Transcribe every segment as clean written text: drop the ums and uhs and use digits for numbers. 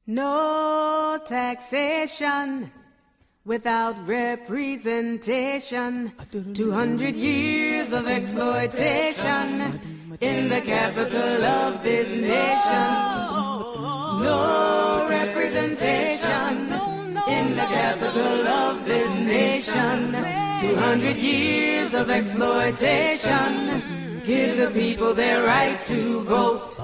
No taxation without representation. 200 years of exploitation in the capital of this nation. No representation in the capital of this nation. 200 years of exploitation. Give the people their right to vote.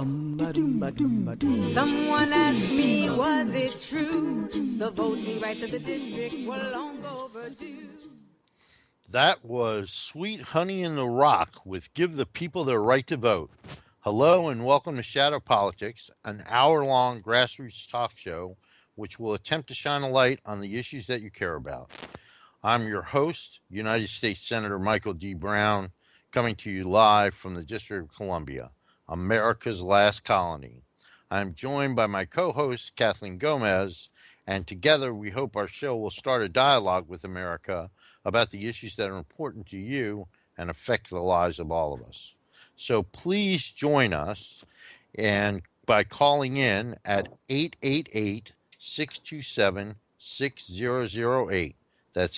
Someone asked me, was it true? The voting rights of the district were long overdue. That was Sweet Honey in the Rock with Give the People Their Right to Vote. Hello and welcome to Shadow Politics, an hour-long grassroots talk show which will attempt to shine a light on the issues that you care about. I'm your host, United States Senator Michael D. Brown, coming to you live from the District of Columbia, America's last colony. I'm joined by my co-host, Kathleen Gomez, and together we hope our show will start a dialogue with America about the issues that are important to you and affect the lives of all of us. So please join us and by calling in at 888-627-6008. That's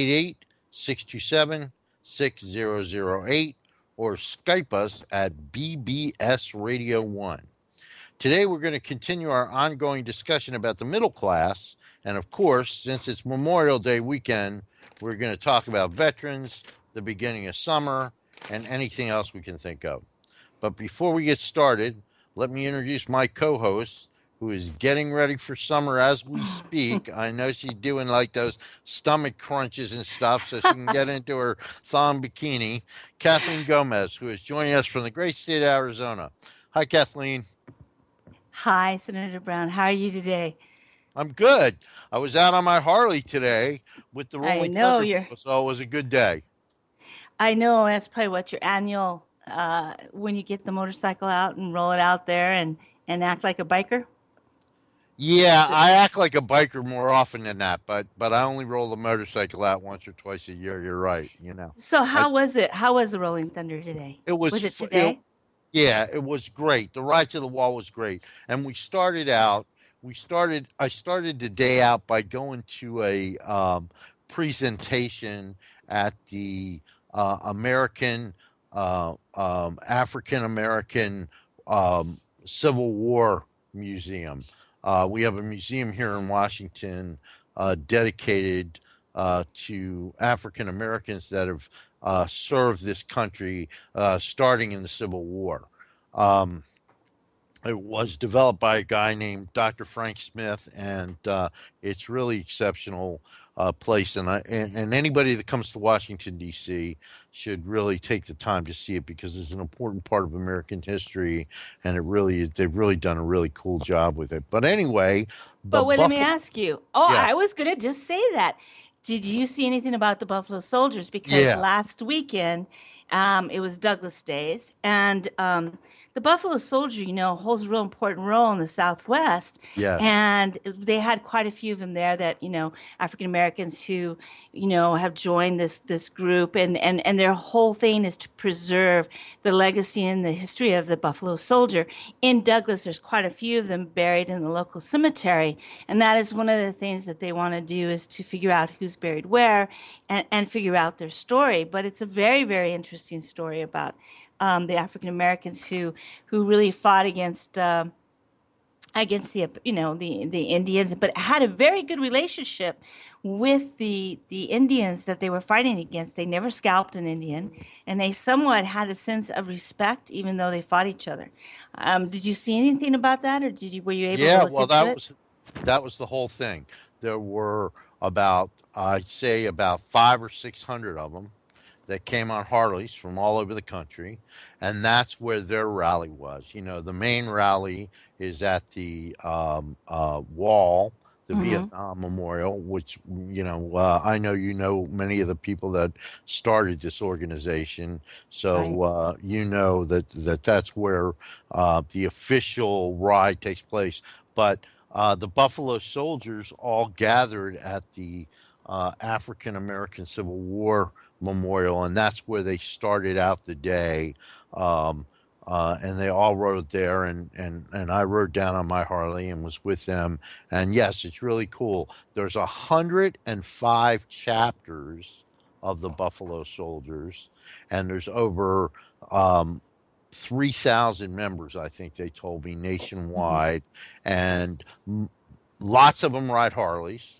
888-627-6008, or Skype us at BBS Radio 1. Today we're going to continue our ongoing discussion about the middle class, and of course, since it's Memorial Day weekend, we're going to talk about veterans, the beginning of summer, and anything else we can think of. But before we get started, let me introduce my co-host, who is getting ready for summer as we speak. I know she's doing like those stomach crunches and stuff so she can get into her thong bikini. Kathleen Gomez, who is joining us from the great state of Arizona. Hi, Kathleen. Hi, Senator Brown. How are you today? I'm good. I was out on my Harley today with the Rolling Thunder, so it was a good day. I know. That's probably what your annual, when you get the motorcycle out and roll it out there and act like a biker? Yeah, I act like a biker more often than that, but I only roll the motorcycle out once or twice a year. You're right, you know. So how was it? How was the Rolling Thunder today? Was it today? It was great. The ride to the wall was great. And I started the day out by going to a presentation at the African American Civil War Museum. We have a museum here in Washington dedicated to African Americans that have served this country starting in the Civil War. It was developed by a guy named Dr. Frank Smith, and it's really exceptional place. And anybody that comes to Washington, D.C. should really take the time to see it because it's an important part of American history, and they've really done a really cool job with it. But anyway, let me ask you. I was going to just say that. Did you see anything about the Buffalo Soldiers? Because last weekend, it was Douglas Days, and the Buffalo Soldier, holds a real important role in the Southwest. Yeah. And they had quite a few of them there that, African Americans who, have joined this group, and their whole thing is to preserve the legacy and the history of the Buffalo Soldier. In Douglas, there's quite a few of them buried in the local cemetery, and that is one of the things that they want to do is to figure out who's buried where and figure out their story. But it's a very, very interesting story about the African Americans who really fought against the Indians, but had a very good relationship with the Indians that they were fighting against. They never scalped an Indian, and they somewhat had a sense of respect, even though they fought each other. Did you see anything about that, or were you able to look into it? That was the whole thing. There were about 500 or 600 of them that came on Harleys from all over the country, and that's where their rally was. The main rally is at the wall, the Vietnam Memorial, which, I know many of the people that started this organization, so right. That's where the official ride takes place. But the Buffalo Soldiers all gathered at the African American Civil War Memorial, and that's where they started out the day and they all rode there, and I rode down on my Harley and was with them. And yes, it's really cool. There's 105 chapters of the Buffalo Soldiers, and there's over um, 3,000 members, I think they told me, Mhm. nationwide, and lots of them ride Harleys.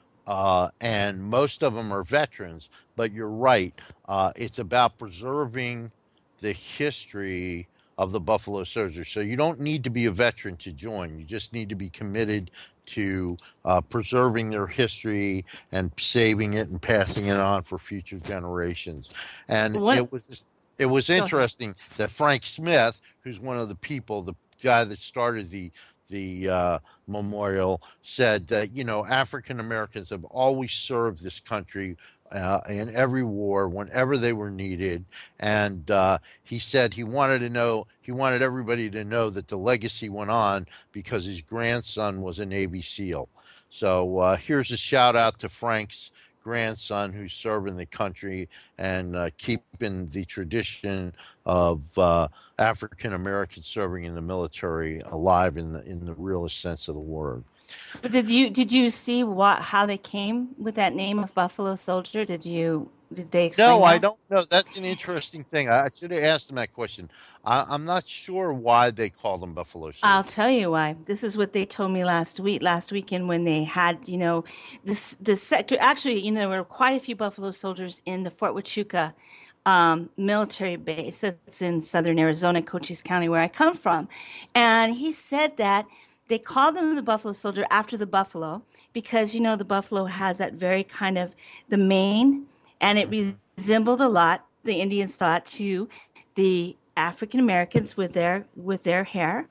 And most of them are veterans, but you're right. It's about preserving the history of the Buffalo Soldiers. So you don't need to be a veteran to join. You just need to be committed to preserving their history and saving it and passing it on for future generations. And What? it was Go ahead. interesting that Frank Smith, who's one of the people, the guy that started the memorial, said that African Americans have always served this country in every war whenever they were needed, and he said he wanted everybody to know that the legacy went on because his grandson was a Navy SEAL. So here's a shout out to Frank's grandson who's serving the country and keeping the tradition of African Americans serving in the military alive in the realest sense of the word. But did you see what how they came with that name of Buffalo Soldier? Did they No, explain I that? don't know. That's an interesting thing. I should have asked them that question. I'm not sure why they call them Buffalo I'll Soldiers. tell you why. This is what they told me last weekend when they had, this sector. Actually, there were quite a few Buffalo Soldiers in the Fort Huachuca military base that's in southern Arizona, Cochise County, where I come from. And he said that they called them the Buffalo Soldier after the buffalo because, the buffalo has that very kind of the mane, and it Hmm. resembled a lot, the Indians thought, to the African Americans with their hair,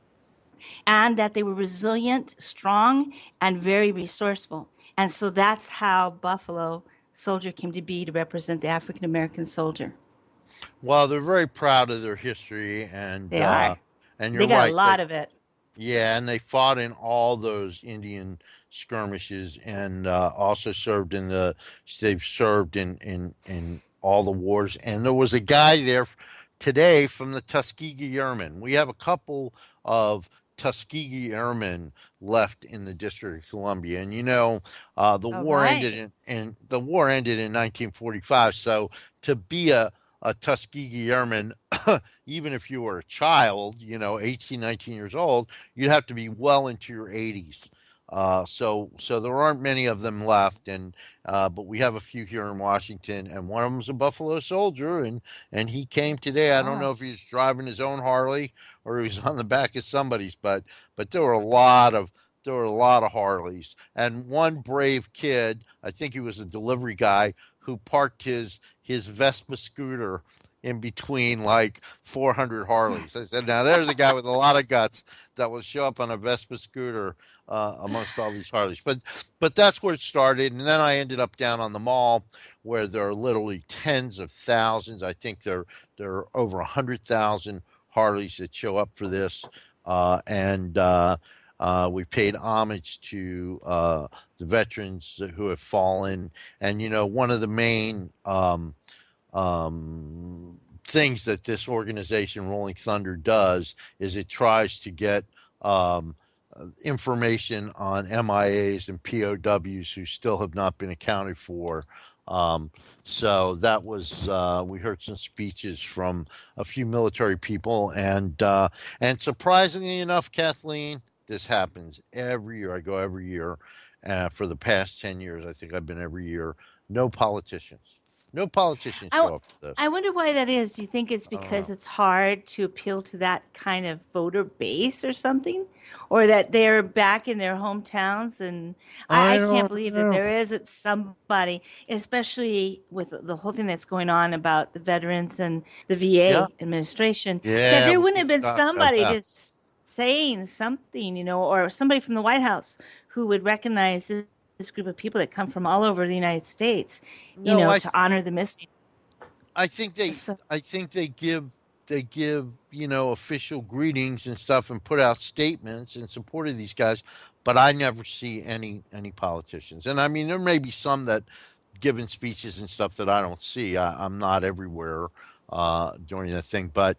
and that they were resilient, strong, and very resourceful. And so that's how Buffalo Soldier came to be, to represent the African American soldier. Well, they're very proud of their history, They are. and you're They got a right. lot of it. Yeah, and they fought in all those Indian skirmishes, and also served in the. They've served in all the wars. And there was a guy there today from the Tuskegee Airmen. We have a couple of Tuskegee Airmen left in the District of Columbia, and the All war ended right. the war ended in 1945. So to be a Tuskegee Airman, even if you were a child, 18, 19 years old, you'd have to be well into your 80s. So there aren't many of them left, and but we have a few here in Washington, and one of them's a Buffalo Soldier, and he came today. I don't know Oh, if he's driving his own Harley or he was on the back of somebody's, but there were a lot of Harleys, and one brave kid, I think he was a delivery guy, who parked his Vespa scooter in between like 400 Harleys. I said, now there's a guy with a lot of guts that will show up on a Vespa scooter amongst all these Harleys. But that's where it started, and then I ended up down on the mall where there are literally tens of thousands. I think there are over 100,000 Harleys that show up for this, and we paid homage to the veterans who have fallen. And one of the main things that this organization, Rolling Thunder, does is it tries to get um, information on MIAs and POWs who still have not been accounted for. Um, so that was we heard some speeches from a few military people, and surprisingly enough, Kathleen, this happens every year. I go every year. For the past 10 years, I think I've been every year. No politicians. No politicians I, show up for I this. wonder why that is. Do you think it's I don't because know. it's hard to appeal to that kind of voter base or something? Or that they're back in their hometowns? And I I can't don't believe that know. there isn't somebody, especially with the whole thing that's going on about the veterans and the Yeah. VA administration, that Yeah, there we wouldn't need have to been talk about somebody that. just saying something, or somebody from the White House who would recognize this group of people that come from all over the United States, No, to honor the missing. I think they So, I think they give official greetings and stuff and put out statements in support of these guys, but I never see any politicians. And I mean, there may be some that giving speeches and stuff that I don't see. I'm not everywhere during the thing, but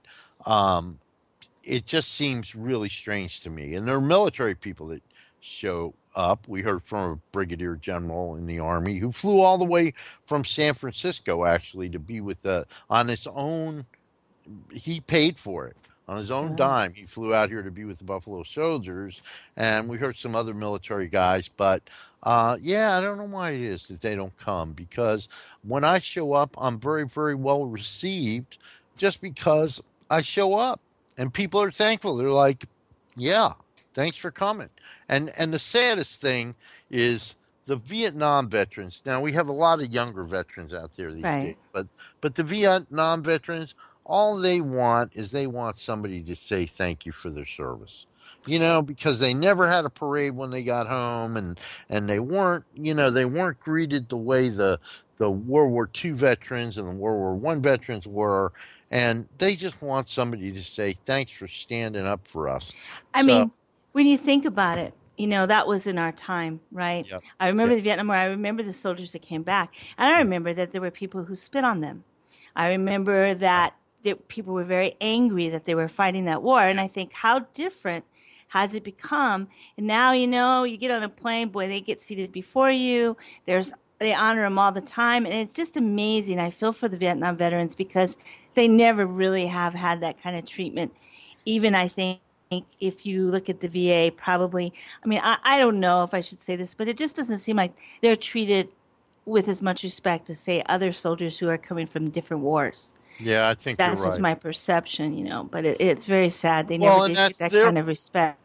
Um, it just seems really strange to me. And there are military people that show up. We heard from a brigadier general in the army who flew all the way from San Francisco actually to be with the on his own. He paid for it on his own Wow. dime. He flew out here to be with the Buffalo Soldiers, and we heard some other military guys. But yeah, I don't know why it is that they don't come because when I show up, I'm very, very well received just because I show up, and people are thankful. They're like, "Yeah, thanks for coming." And the saddest thing is the Vietnam veterans. Now we have a lot of younger veterans out there these days, Right. but the Vietnam veterans, all they want is they want somebody to say thank you for their service. You know, because they never had a parade when they got home, and they weren't, they weren't greeted the way the World War II veterans and the World War One veterans were, and they just want somebody to say thanks for standing up for us. I So, mean, when you think about it, that was in our time, right? yeah, I yeah, remember the Vietnam War. I remember the soldiers that came back. And I remember that there were people who spit on them. I remember that people were very angry that they were fighting that war. And I think, how different has it become? And now, you get on a plane, boy, they get seated before you. They honor them all the time. And it's just amazing. I feel for the Vietnam veterans because they never really have had that kind of treatment. Even I think if you look at the VA, probably, I mean, I don't know if I should say this, but it just doesn't seem like they're treated with as much respect as, say, other soldiers who are coming from different wars. yeah, I think you're That's just right. my perception, but it's very sad. They never Well, and did get that's that their kind of respect.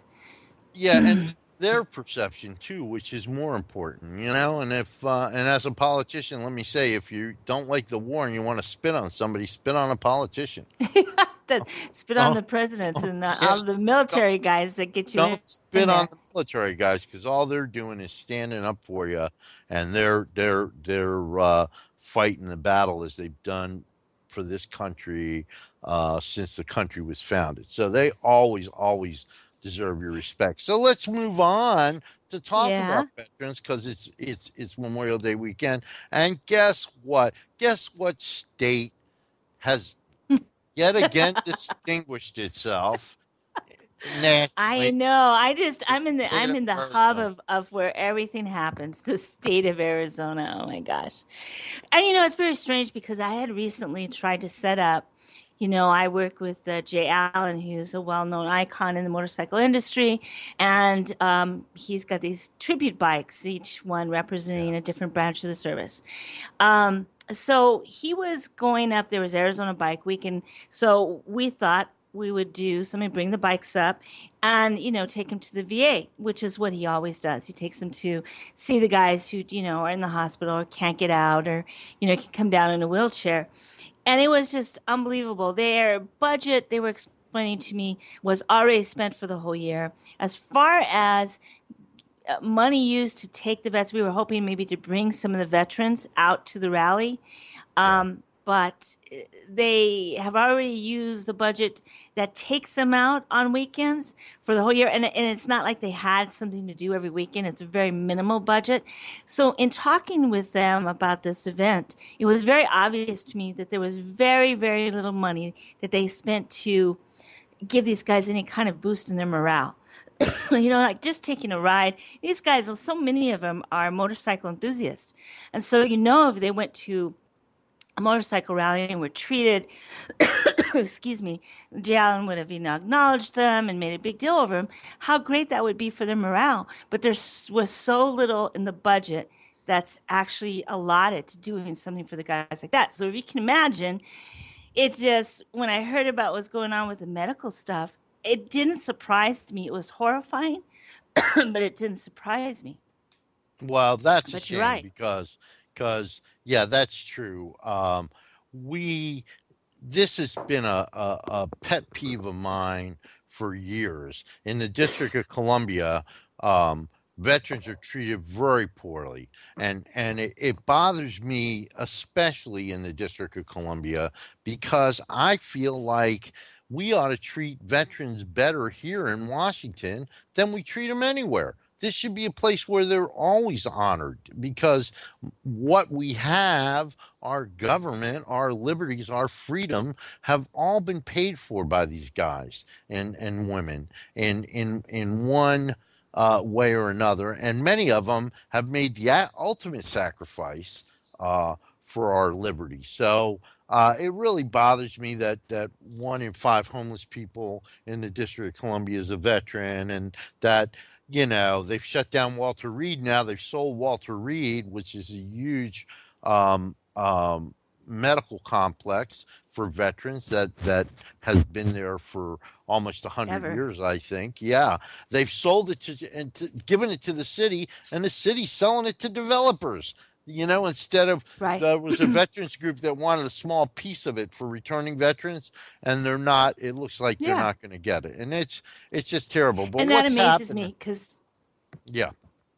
Yeah, and that's their perception too, which is more important, And if and as a politician, let me say, if you don't like the war and you want to spit on somebody, spit on a politician. That spit on Don't, the presidents and yeah, all the don't, military guys that get you don't in spit on there. the military guys because all they're doing is standing up for you, and they're fighting the battle as they've done for this country since the country was founded. So they always deserve your respect. So let's move on to talk Yeah. about veterans because it's Memorial Day weekend. And guess what? Guess what state has yet again distinguished itself I nationally? know. The state I'm of in the hub Arizona. of where everything happens, the state of Arizona. Oh my gosh. And it's very strange because I had recently tried to set up, I work with Jay Allen, who's a well-known icon in the motorcycle industry, and he's got these tribute bikes, each one Yeah. representing a different branch of the service. So he was going up. There was Arizona Bike Week, and so we thought we would do something, bring the bikes up, and take them to the VA, which is what he always does. He takes them to see the guys who are in the hospital or can't get out, or can come down in a wheelchair. And it was just unbelievable. Their budget, they were explaining to me, was already spent for the whole year. As far as money used to take the vets. We were hoping maybe to bring some of the veterans out to the rally. Yeah. But they have already used the budget that takes them out on weekends for the whole year. And it's not like they had something to do every weekend. It's a very minimal budget. So in talking with them about this event, it was very obvious to me that there was very, very little money that they spent to give these guys any kind of boost in their morale. Like just taking a ride. These guys, so many of them are motorcycle enthusiasts. And so, if they went to a motorcycle rally and were treated, excuse me, Jay Allen would have, acknowledged them and made a big deal over them, how great that would be for their morale. But there was so little in the budget that's actually allotted to doing something for the guys like that. So if you can imagine, it just, when I heard about what's going on with the medical stuff, it didn't surprise me. It was horrifying, but it didn't surprise me. Well, that's a But you're shame right. because yeah, that's true. We This has been a pet peeve of mine for years. In the District of Columbia, veterans are treated very poorly, and it bothers me especially in the District of Columbia because I feel like we ought to treat veterans better here in Washington than we treat them anywhere. this should be a place where they're always honored, because what we have, our government, our liberties, our freedom, have all been paid for by these guys and women in one way or another. And many of them have made the ultimate sacrifice for our liberty. So it really bothers me that 1 in 5 homeless people in the District of Columbia is a veteran, and that they've shut down Walter Reed now. They've sold Walter Reed, which is a huge um, um, medical complex for veterans that has been there for almost 100 years, I think. Yeah, they've sold it given it to the city, and the city's selling it to developers. Instead of, Right. there was a veterans group that wanted a small piece of it for returning veterans, and they're not. It looks like they're Yeah. not going to get it, and it's just terrible. But And that what's amazes happening? me because Yeah,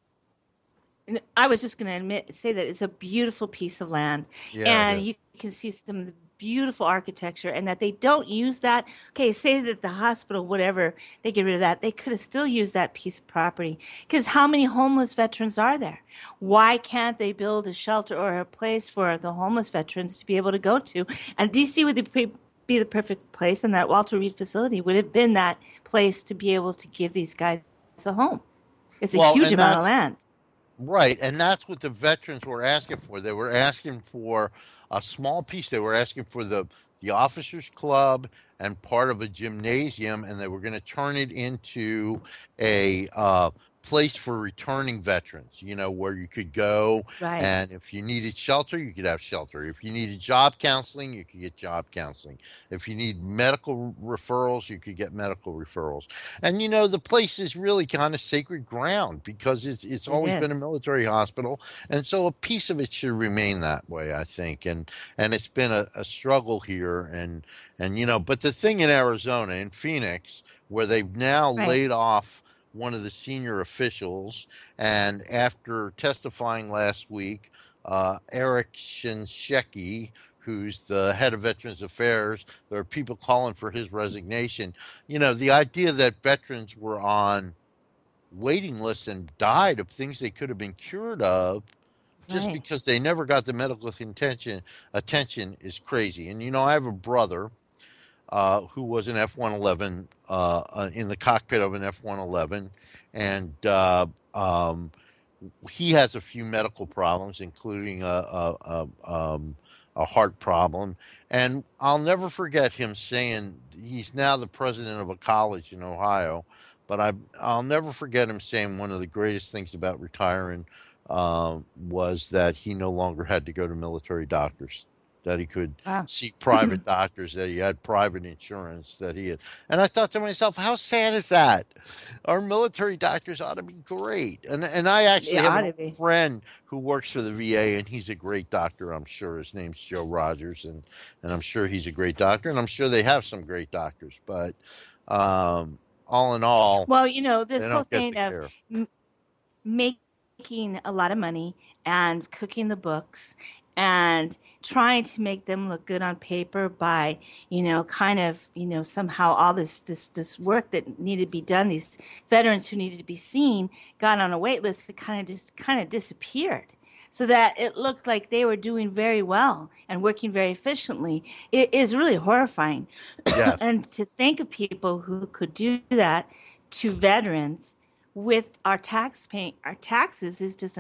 I was just going to say that it's a beautiful piece of land, yeah, it and is. you can see some of the beautiful architecture, and that they don't use that. Okay, say that the hospital, whatever, they get rid of that. They could have still used that piece of property, because how many homeless veterans are there? Why can't they build a shelter or a place for the homeless veterans to be able to go to? And DC would be the perfect place, and that Walter Reed facility would have been that place to be able to give these guys a home. It's a Well, huge and amount that of land. Right, and that's what the veterans were asking for. They were asking for a small piece. They were asking for the officers' club and part of a gymnasium, and they were going to turn it into a place for returning veterans. Where you could go, Right. and if you needed shelter, you could have shelter. If you needed job counseling, you could get job counseling. If you need medical referrals, you could get medical referrals. And the place is really kind of sacred ground, because it's It always been a is. military hospital, and so a piece of it should remain that way, I think. And it's been a struggle here, but the thing in Arizona, in Phoenix, where they've now Right. laid off one of the senior officials, and after testifying last week, Eric Shinseki, who's the head of Veterans Affairs, there are people calling for his resignation. The idea that veterans were on waiting lists and died of things they could have been cured of just Right. because they never got the medical attention is crazy. And I have a brother who was an F-111 in the cockpit of an F-111, and he has a few medical problems, including a heart problem. And I'll never forget him saying, he's now the president of a college in Ohio, but I'll never forget him saying one of the greatest things about retiring was that he no longer had to go to military doctors, that he could Wow. see private doctors, that he had private insurance, that he had. And I thought to myself, how sad is that? Our military doctors ought to be great. And I They actually have ought an to old be. friend who works for the VA, and he's a great doctor, I'm sure. His name's Joe Rogers, and I'm sure he's a great doctor, and I'm sure they have some great doctors. But all in all, Well, they this whole don't get thing the of care. m- making a lot of money and cooking the books and trying to make them look good on paper by, kind of, somehow all this work that needed to be done, these veterans who needed to be seen got on a wait list, it kind of disappeared. So that it looked like they were doing very well and working very efficiently. It is really horrifying. Yes. And to think of people who could do that to veterans with our taxes is just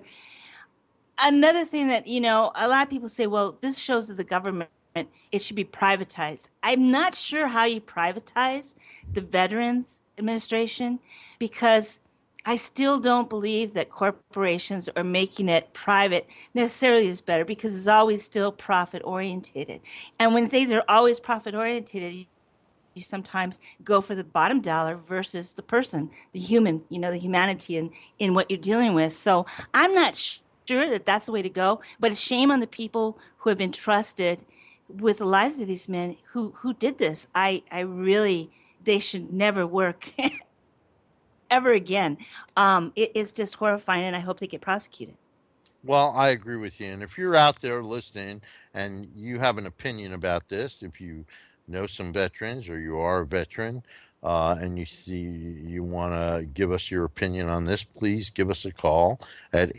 another thing that, a lot of people say, well, this shows that the government, it should be privatized. I'm not sure how you privatize the Veterans Administration, because I still don't believe that corporations are making it private necessarily is better, because it's always still profit orientated. And when things are always profit orientated, you sometimes go for the bottom dollar versus the person, the human, the humanity in what you're dealing with. So I'm not sure that that's the way to go, but it's shame on the people who have been trusted with the lives of these men who did this. I really, they should never work ever again. It's just horrifying, and I hope they get prosecuted. Well, I agree with you. And if you're out there listening and you have an opinion about this, if you know some veterans or you are a veteran, and you want to give us your opinion on this, please give us a call at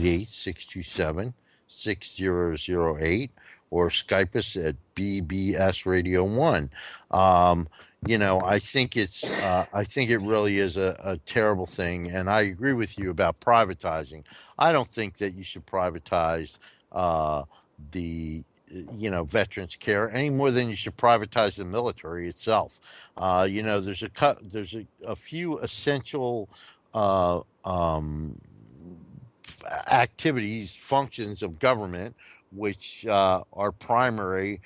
888-627-6008 or Skype us at BBS Radio 1. I think it really is a terrible thing, and I agree with you about privatizing. I don't think that you should privatize the veterans care any more than you should privatize the military itself. There's a few essential uh, um, activities, functions of government, which are primary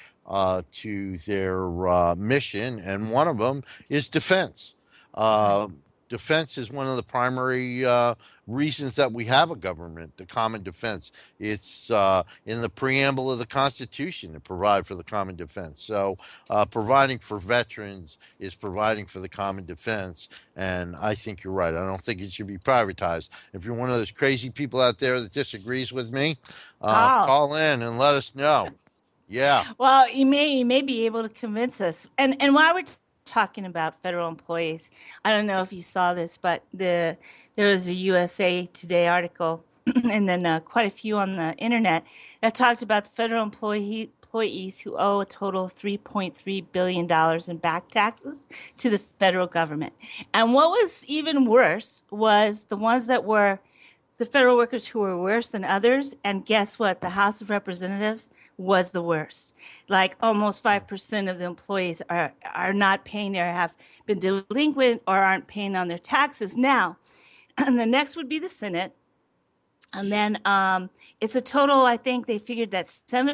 to their mission, and one of them is defense. Right. Uh, Defense is one of the primary reasons that we have a government, the common defense. It's in the preamble of the Constitution to provide for the common defense. So, providing for veterans is providing for the common defense. And I think you're right. I don't think it should be privatized. If you're one of those crazy people out there that disagrees with me, Oh, call in and let us know. Yeah. well, you may be able to convince us. And while we're talking about federal employees, I don't know if you saw this, but there was a USA Today article, and then quite a few on the internet that talked about the federal employees who owe a total of $3.3 billion in back taxes to the federal government. And what was even worse was the ones that were the federal workers who were worse than others. And guess what? The House of Representatives was the worst. Like almost 5% of the employees are not paying or have been delinquent or aren't paying on their taxes now. And the next would be the Senate. And then it's a total, I think they figured that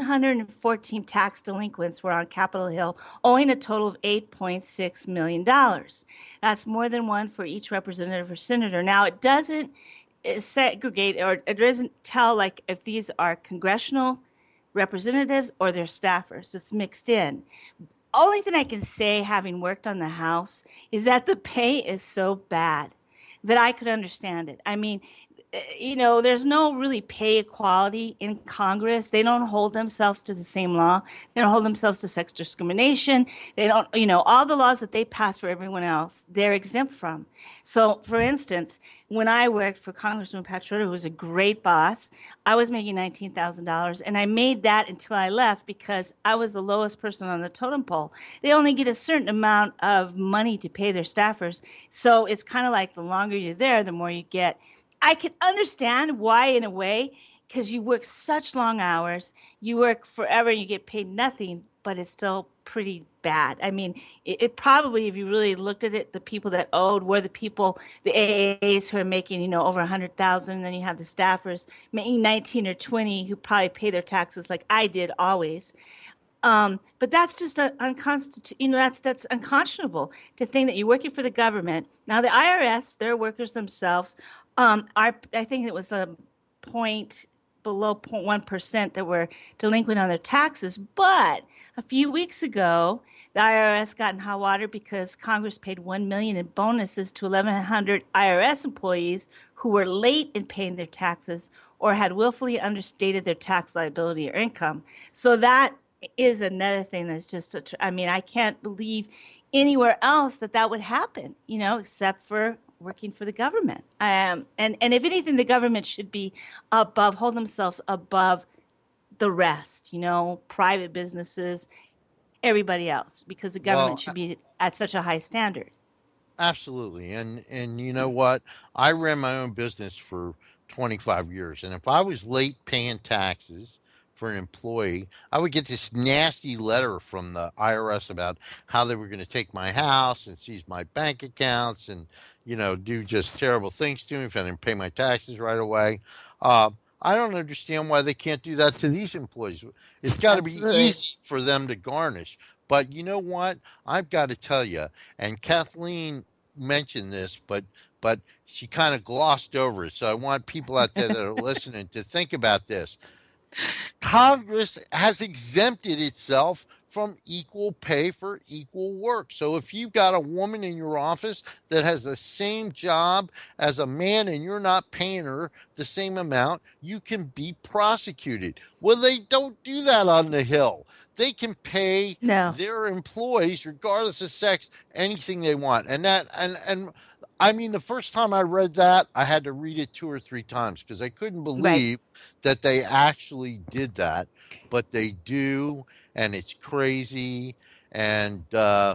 714 tax delinquents were on Capitol Hill, owing a total of $8.6 million. That's more than one for each representative or senator. Now, it doesn't segregate, or it doesn't tell like if these are congressional representatives or their staffers. It's mixed in. Only thing I can say, having worked on the House, is that the pay is so bad that I could understand it. I mean, there's no really pay equality in Congress. They don't hold themselves to the same law. They don't hold themselves to sex discrimination. They don't, all the laws that they pass for everyone else, they're exempt from. So, for instance, when I worked for Congressman Pat Schroeder, who was a great boss, I was making $19,000, and I made that until I left because I was the lowest person on the totem pole. They only get a certain amount of money to pay their staffers. So it's kind of like the longer you're there, the more you get. I can understand why, in a way, because you work such long hours, you work forever, and you get paid nothing, but it's still pretty bad. I mean, it probably, if you really looked at it, the people that owed were the people, the AAs who are making, over 100,000, and then you have the staffers making 19 or 20 who probably pay their taxes like I did always. But that's just that's unconscionable to think that you're working for the government. Now, the IRS, they're workers themselves. I think it was a point below 0.1% that were delinquent on their taxes. But a few weeks ago, the IRS got in hot water because Congress paid $1 million in bonuses to 1,100 IRS employees who were late in paying their taxes or had willfully understated their tax liability or income. So that is another thing that's just, I can't believe anywhere else that would happen, except for working for the government. And if anything, the government should be hold themselves above the rest, private businesses, everybody else, because the government Well, should be at such a high standard. absolutely. And you know what? I ran my own business for 25 years, and if I was late paying taxes for an employee, I would get this nasty letter from the IRS about how they were going to take my house and seize my bank accounts and, do just terrible things to me if I didn't pay my taxes right away. Uh, I don't understand why they can't do that to these employees. It's got to be Absolutely. easy for them to garnish. But you know what? I've got to tell you, and Kathleen mentioned this, but she kind of glossed over it. So I want people out there that are listening to think about this. Congress has exempted itself from equal pay for equal work. So if you've got a woman in your office that has the same job as a man and you're not paying her the same amount, you can be prosecuted. Well, they don't do that on the Hill. They can pay No. their employees, regardless of sex, anything they want. And I mean, the first time I read that, I had to read it 2 or 3 times because I couldn't Right. believe that they actually did that, but they do, and it's crazy. And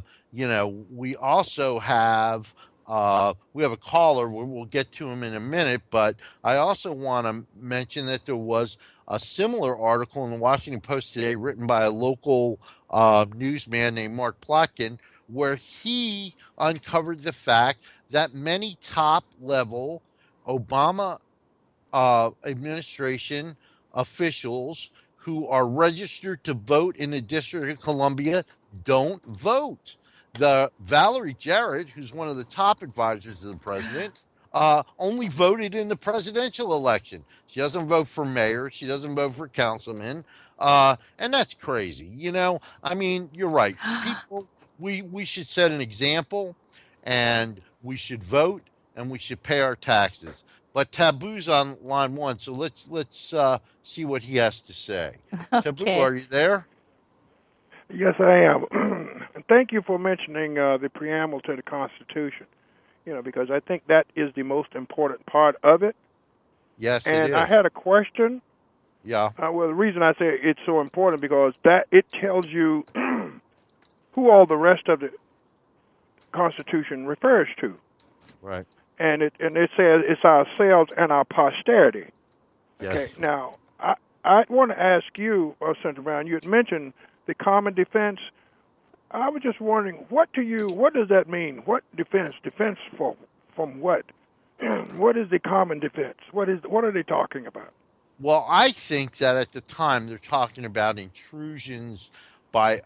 we also have we have a caller. We'll get to him in a minute, but I also want to mention that there was a similar article in the Washington Post today, written by a local newsman named Mark Plotkin, where he uncovered the fact that many top level Obama administration officials who are registered to vote in the District of Columbia don't vote. The Valerie Jarrett, who's one of the top advisors of the president, only voted in the presidential election. She doesn't vote for mayor. She doesn't vote for councilman. And that's crazy. I mean, you're right. People, we should set an example, and we should vote, and we should pay our taxes. But Taboo's on line one, so let's see what he has to say. Taboo, Okay. are you there? Yes, I am. Thank you for mentioning the preamble to the Constitution, because I think that is the most important part of it. Yes, it And is. I had a question. Yeah. Well, the reason I say it's so important because that it tells you who all the rest of the Constitution refers to. Right. And it says it's ourselves and our posterity. Yes. Okay. Now, I want to ask you, Senator Brown. You had mentioned the common defense. I was just wondering, what does that mean? What defense? Defense from what? What is the common defense? What are they talking about? Well, I think that at the time they're talking about intrusions by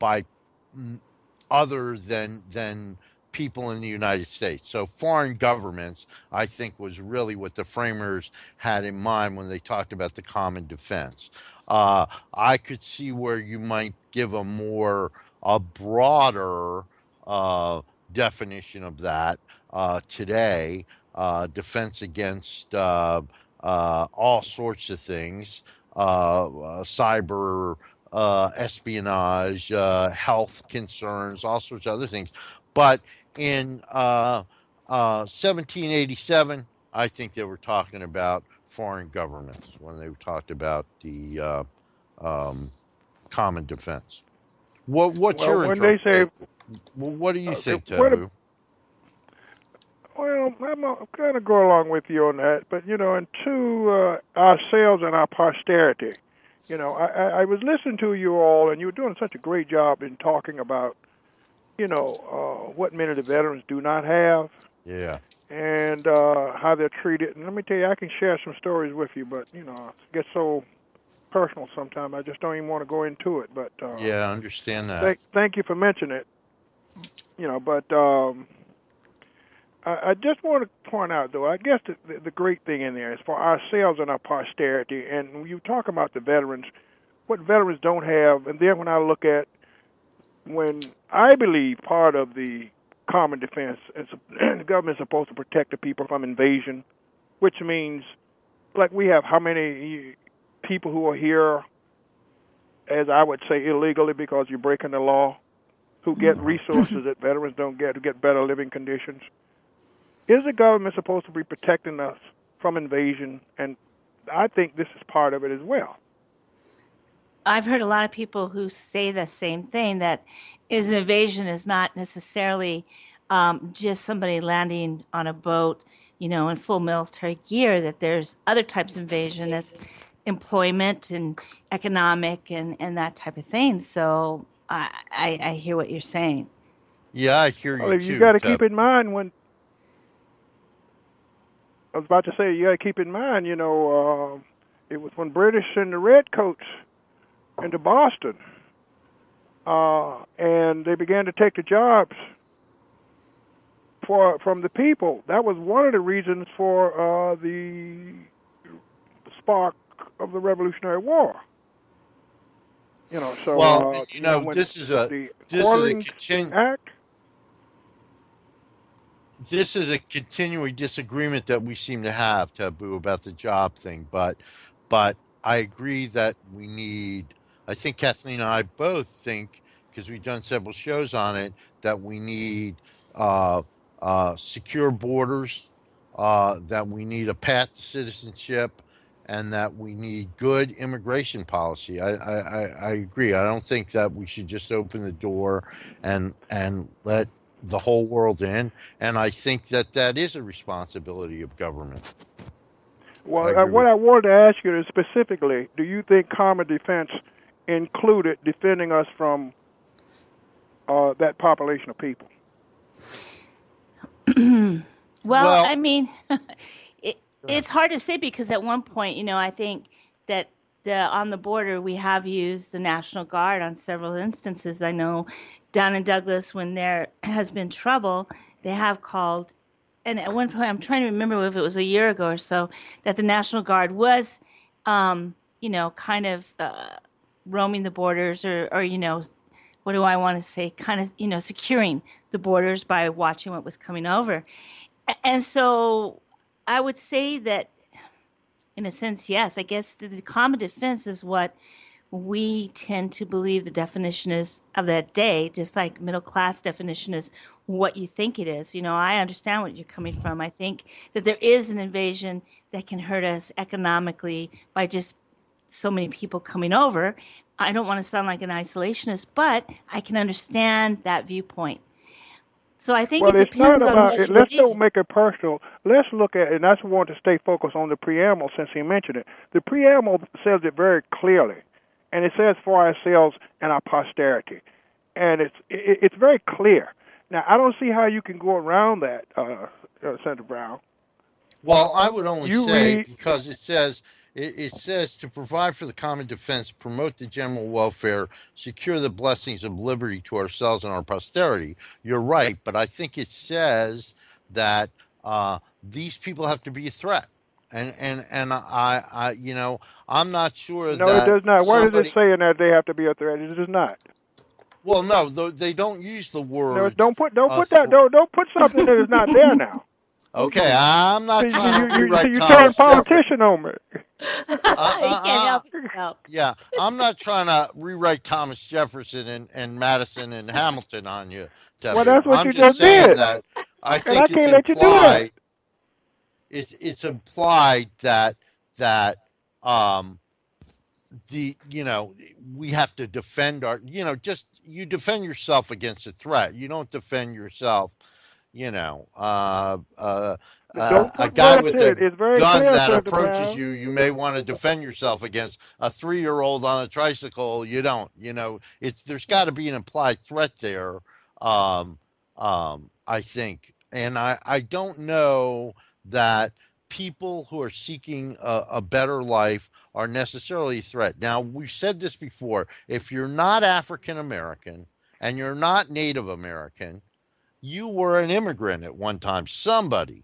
other than people in the United States. So foreign governments, I think, was really what the framers had in mind when they talked about the common defense. I could see where you might give a broader definition of that today. Defense against all sorts of things, cyber espionage, health concerns, all sorts of other things. But in 1787, I think they were talking about foreign governments when they talked about the common defense. What's Well, your when they say, interpretation? What do you think, what Taboo? well, I'm going to go along with you on that, but into ourselves and our posterity. I was listening to you all, and you were doing such a great job in talking about, what many of the veterans do not have. Yeah. And how they're treated. And let me tell you, I can share some stories with you, but it gets so personal sometimes. I just don't even want to go into it. But Yeah, I understand that. thank you for mentioning it. But I just want to point out, though, I guess the great thing in there is for ourselves and our posterity. And when you talk about the veterans, what veterans don't have, and then when I look at when I believe part of the common defense, the government is supposed to protect the people from invasion, which means, like, we have how many people who are here, as I would say, illegally because you're breaking the law, who get resources that veterans don't get, to get better living conditions. Is the government supposed to be protecting us from invasion? And I think this is part of it as well. I've heard a lot of people who say the same thing, that an invasion is not necessarily just somebody landing on a boat, in full military gear, that there's other types of invasion, as employment and economic and that type of thing. So I hear what you're saying. Yeah, I hear Well, you too. you got to keep in mind when I was about to say, you got to keep in mind, it was when British and the Redcoats into Boston, and they began to take the jobs from the people. That was one of the reasons for the spark of the Revolutionary War. So Well, when the this is a Quartering continu Act. this is a continuing disagreement that we seem to have, Taboo, about the job thing. But I agree that we need. I think Kathleen and I both think, because we've done several shows on it, that we need uh, secure borders, that we need a path to citizenship, and that we need good immigration policy. I agree. I don't think that we should just open the door and let the whole world in. And I think that that is a responsibility of government. I Well, agree what with I you. wanted to ask you is specifically, do you think common defense included defending us from that population of people? Well, I Well, mean, it, go ahead. it's hard to say because at one point, I think that on the border we have used the National Guard on several instances. I know down in Douglas when there has been trouble, they have called, and at one point I'm trying to remember if it was a year ago or so that the National Guard was, kind of roaming the borders or what do I want to say, kind of securing the borders by watching what was coming over. And so I would say that, in a sense, yes, I guess the common defense is what we tend to believe the definition is of that day, just like middle class definition is what you think it is. I understand what you're coming from. I think that there is an invasion that can hurt us economically by just so many people coming over. I don't want to sound like an isolationist, but I can understand that viewpoint. So I think Well, it it's not depends on about what it. you Let's don't believe. make it personal. Let's look at, and that's want to stay focused on the preamble since he mentioned it. The preamble says it very clearly, and it says for ourselves and our posterity, and it's very clear. Now, I don't see how you can go around that, Senator Brown. Well, I would only You say read. because it says to provide for the common defense, promote the general welfare, secure the blessings of liberty to ourselves and our posterity. You're right, but I think it says that these people have to be a threat, and I'm not sure No, it that does not. What does it somebody. say in that they have to be a threat? It does not. Well, no, they don't use the No, words. don't put that don't put something that is not there now. Okay, I'm not See, trying to so rewrite you turn Thomas Jefferson. politician on me. You can't Uh, help yourself. Yeah, I'm not trying to rewrite Thomas Jefferson and Madison and Hamilton on you, Well, Taboo. that's what I'm you just just saying did, that I and I think it's can't let you do that. implied. It's implied that um we have to defend our just you defend yourself against a threat. You don't defend yourself. You know, Don't a put guy words with in a it. It's very gun clear, that Senator approaches Brown. you, you may want to defend yourself against. A 3-year-old on a tricycle, you don't. It's there's got to be an implied threat there. Um, I think, and I don't know that people who are seeking a better life are necessarily a threat. Now, we've said this before. If you're not African American and you're not Native American, you were an immigrant at one time. Somebody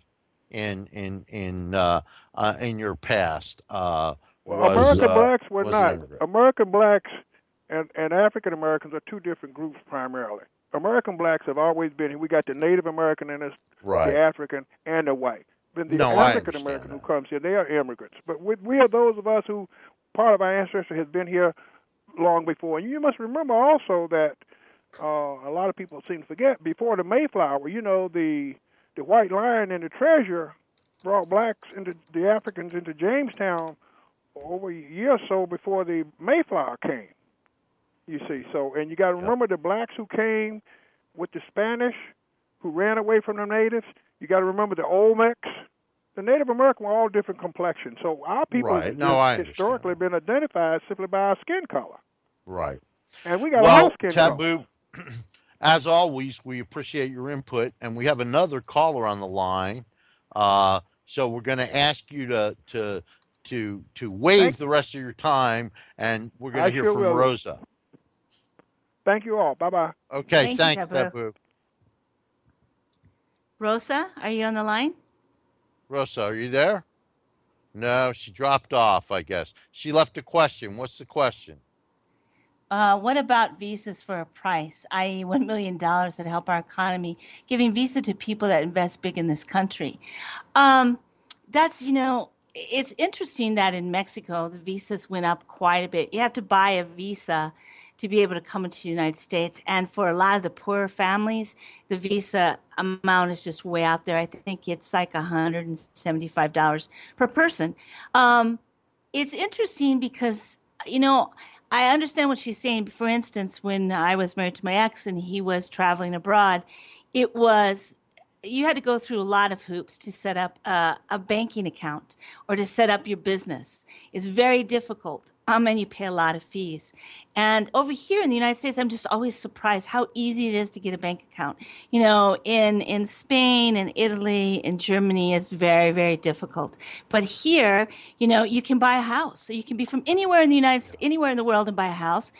in your past Well, was American blacks were was an not. immigrant. American blacks and African Americans are two different groups primarily. American blacks have always been. We got the Native American in us, the Right. African, and the white. Then the No, I African understand American who that. comes here, they are immigrants. But we are those of us who part of our ancestry has been here long before. And you must remember also that a lot of people seem to forget before the Mayflower. The white lion and the treasure brought blacks into the Africans into Jamestown over a year or so before the Mayflower came. You see, so and you got to Yep. remember the blacks who came with the Spanish, who ran away from the natives. You got to remember the Olmecs. The Native American were all different complexions. So our people Right. No, I have understand historically that. been identified simply by our skin color, Right. and we got a lot of Well, skin colors. Taboo, as always, we appreciate your input, and we have another caller on the line. So we're going to ask you to Thank. waive the rest of your time, and we're going I to hear sure from will. Rosa. Thank you all. Bye bye. Okay, Thank you, thanks, Taboo. Taboo. Rosa, are you on the line? Rosa, are you there? No, she dropped off, I guess. She left a question. What's the question? What about visas for a price, i.e., $1 million that help our economy, giving visa to people that invest big in this country? Um, that's, it's interesting that in Mexico, the visas went up quite a bit. You have to buy a visa to be able to come into the United States. And for a lot of the poorer families, the visa amount is just way out there. I think it's like $175 per person. Um, it's interesting because, you know, I understand what she's saying. For instance, when I was married to my ex and he was traveling abroad, it was you had to go through a lot of hoops to set up a banking account or to set up your business. It's very difficult. And you pay a lot of fees. And over here in the United States, I'm just always surprised how easy it is to get a bank account. In Spain and Italy and Germany, it's very, very difficult. But here, you can buy a house. So you can be from anywhere in the United States, anywhere in the world and buy a house.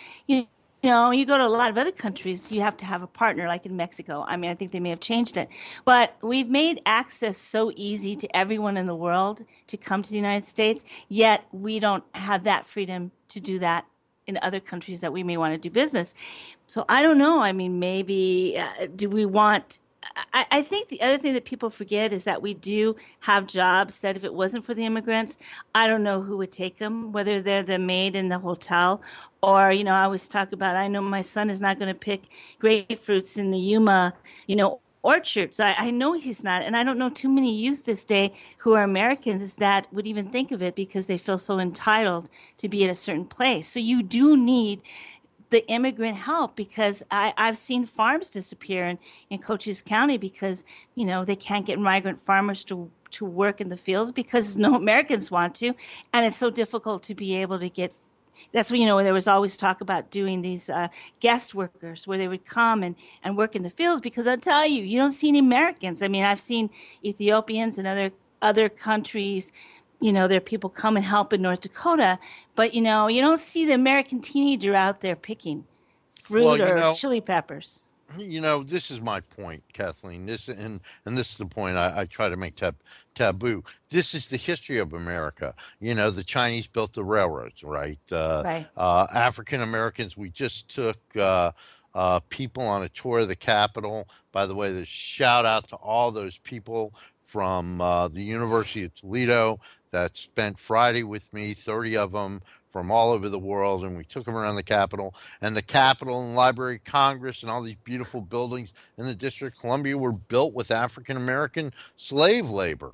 You go to a lot of other countries, you have to have a partner, like in Mexico. I mean, I think they may have changed it. But we've made access so easy to everyone in the world to come to the United States, yet we don't have that freedom to do that in other countries that we may want to do business. So I don't know. I mean, maybe do we want I think the other thing that people forget is that we do have jobs that if it wasn't for the immigrants, I don't know who would take them, whether they're the maid in the hotel or, I always talk about, I know my son is not going to pick grapefruits in the Yuma, orchards. I know he's not. And I don't know too many youth this day who are Americans that would even think of it because they feel so entitled to be at a certain place. So you do need the immigrant help because I've seen farms disappear in Cochise County because, they can't get migrant farmers to work in the fields because no Americans want to. And it's so difficult to be able to get. That's when, there was always talk about doing these guest workers where they would come and work in the fields because I'll tell you, you don't see any Americans. I mean, I've seen Ethiopians and other countries. There are people come and help in North Dakota, but you don't see the American teenager out there picking fruit or chili peppers. This is my point, Kathleen. This is the point I try to make taboo. This is the history of America. The Chinese built the railroads, right? Right. African Americans. We just took people on a tour of the Capitol. By the way, there's shout out to all those people from the University of Toledo that spent Friday with me, 30 of them from all over the world, and we took them around the Capitol. And the Capitol and Library of Congress and all these beautiful buildings in the District of Columbia were built with African-American slave labor.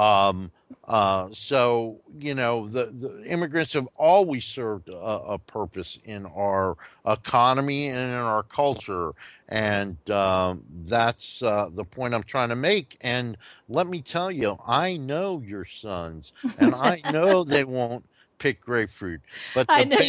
So, the immigrants have always served a purpose in our economy and in our culture. And that's the point I'm trying to make. And let me tell you, I know your sons, and I know they won't pick grapefruit. But I know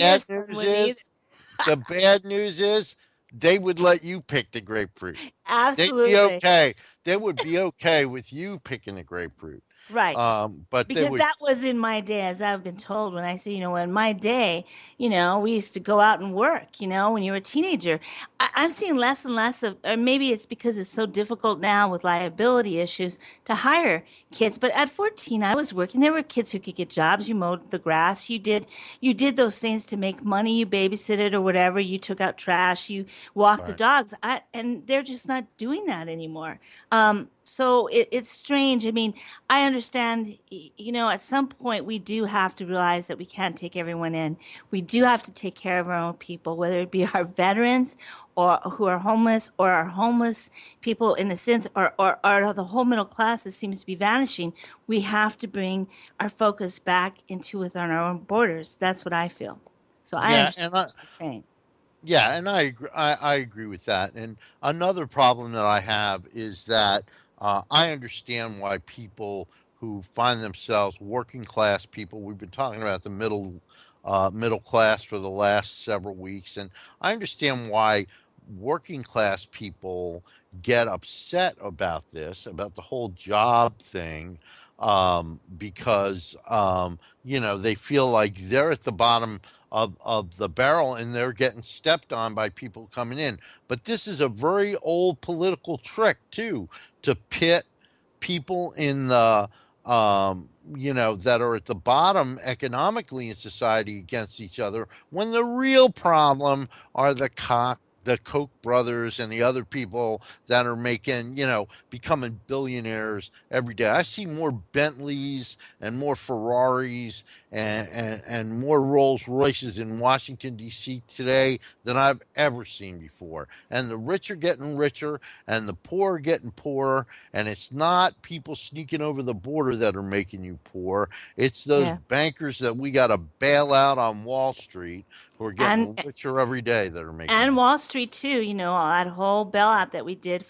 the bad news is they would let you pick the grapefruit. Absolutely. They'd be okay. They would be okay with you picking the grapefruit. Right. But because that was in my day, as I've been told. When I say, in my day, we used to go out and work, when you were a teenager. I've seen less and less of, or maybe it's because it's so difficult now with liability issues to hire kids. But at 14, I was working. There were kids who could get jobs. You mowed the grass. You did those things to make money. You babysitted or whatever. You took out trash. You walked the dogs. And they're just not doing that anymore. So it's strange. I mean, I understand, at some point we do have to realize that we can't take everyone in. We do have to take care of our own people, whether it be our veterans or who are homeless or our homeless people in a sense, or the whole middle class that seems to be vanishing. We have to bring our focus back into within our own borders. That's what I feel. So I understand what you're saying. Yeah, and I agree. I agree with that. And another problem that I have is that I understand why people who find themselves working class people. We've been talking about the middle class for the last several weeks, and I understand why working class people get upset about this, about the whole job thing, because they feel like they're at the bottom of the barrel and they're getting stepped on by people coming in. But this is a very old political trick too, to pit people in the that are at the bottom economically in society against each other, when the real problem are the Koch brothers and the other people that are making, becoming billionaires every day. I see more Bentleys and more Ferraris and more Rolls Royces in Washington, D.C. today than I've ever seen before. And the rich are getting richer and the poor are getting poorer. And it's not people sneaking over the border that are making you poor. It's those Yeah. bankers that we got to bail out on Wall Street who are getting And richer every day that are making and you. Wall Street too. That whole bailout that we did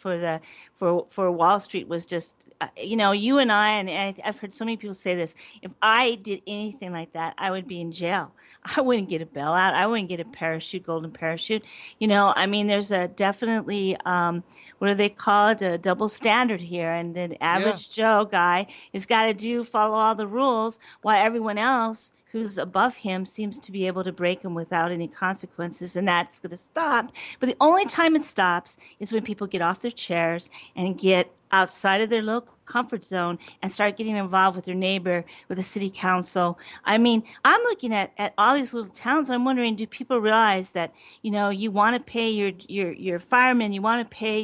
for Wall Street was just, you and I've heard so many people say this. If I did anything like that, I would be in jail. I wouldn't get a bailout. I wouldn't get a parachute, golden parachute. I mean, there's a definitely, what do they call it? A double standard here. And the Yeah. average Joe guy has got to follow all the rules while everyone else who's above him seems to be able to break them without any consequences, and that's going to stop. But the only time it stops is when people get off their chairs and get outside of their local comfort zone and start getting involved with their neighbor, with the city council. I mean, I'm looking at all these little towns, and I'm wondering, do people realize that, you want to pay your firemen, you want to pay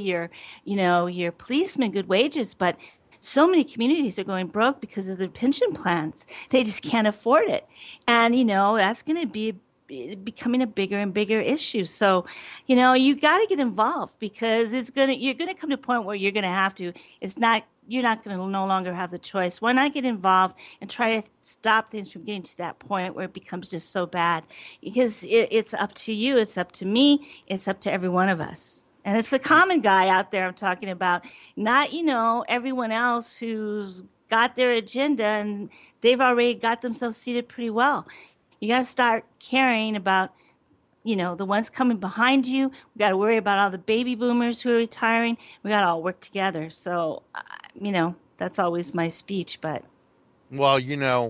your policemen good wages, but so many communities are going broke because of their pension plans. They just can't afford it. And, that's going to be becoming a bigger and bigger issue. So, you got to get involved because you're going to come to a point where you're going to have to, you're not going to no longer have the choice. Why not get involved and try to stop things from getting to that point where it becomes just so bad? Because it's up to you. It's up to me. It's up to every one of us. And it's the common guy out there I'm talking about, not, everyone else who's got their agenda and they've already got themselves seated pretty well. You got to start caring about, the ones coming behind you. We got to worry about all the baby boomers who are retiring. We got to all work together. So, that's always my speech, but. Well,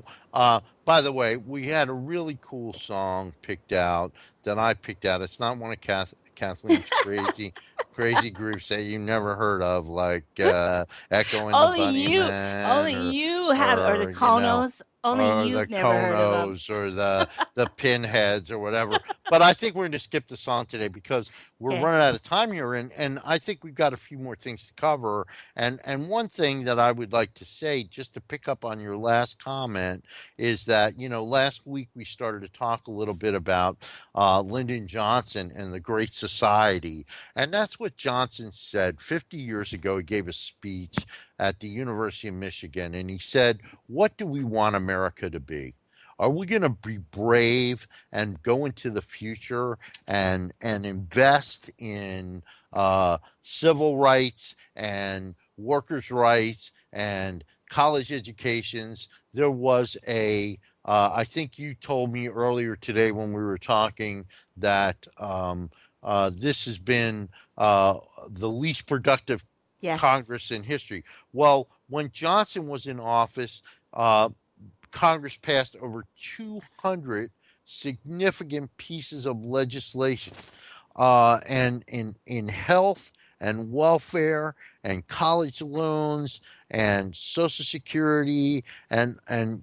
by the way, we had a really cool song picked out that I picked out. It's not one of Kathleen's crazy groups that you never heard of, like Echo and the Only Bunnymen, you have, or the Konos. Only or the you've never heard of them. Konos, or the Pinheads, or whatever. But I think we're going to skip the song today because we're Okay. running out of time here, and I think we've got a few more things to cover. And one thing that I would like to say, just to pick up on your last comment, is that last week we started to talk a little bit about Lyndon Johnson and the Great Society, and that's what Johnson said 50 years ago. He gave a speech at the University of Michigan, and he said, "What do we want America to be? Are we going to be brave and go into the future and invest in civil rights and workers' rights and college educations?" There was I think you told me earlier today when we were talking that this has been the least productive Yes. Congress in history. Well, when Johnson was in office, uh, Congress passed over 200 significant pieces of legislation, and in health and welfare and college loans and Social Security and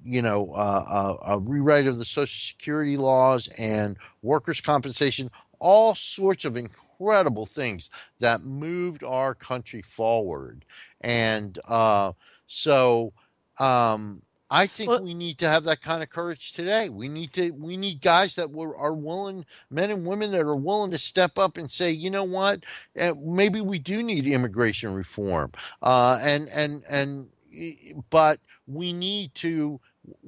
a rewrite of the Social Security laws and workers' compensation, all sorts of incredible things that moved our country forward. And so I think Well, we need to have that kind of courage today. We need guys that are willing, men and women that are willing to step up and say, you know what, maybe we do need immigration reform, and but we need to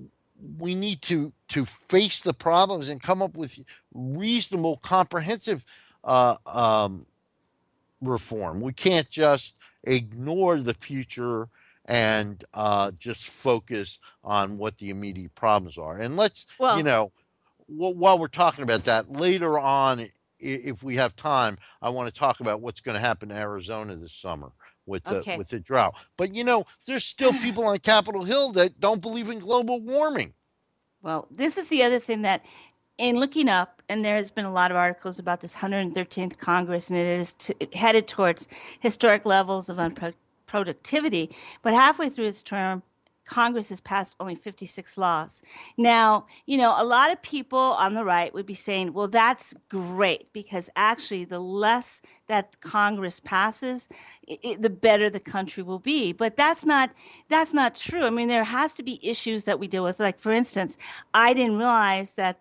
face the problems and come up with reasonable, comprehensive uh, um, reform. We can't just ignore the future and just focus on what the immediate problems are. And let's, well, while we're talking about that later on, if we have time, I want to talk about what's going to happen in Arizona this summer with okay. the drought. But there's still people on Capitol Hill that don't believe in global warming. Well, this is the other thing that, in looking up, and there has been a lot of articles about this 113th Congress, and it is headed towards historic levels of unproductivity. But halfway through its term, Congress has passed only 56 laws. Now, a lot of people on the right would be saying, well, that's great, because actually the less that Congress passes, the better the country will be. But that's not true. I mean, there has to be issues that we deal with. Like, for instance, I didn't realize that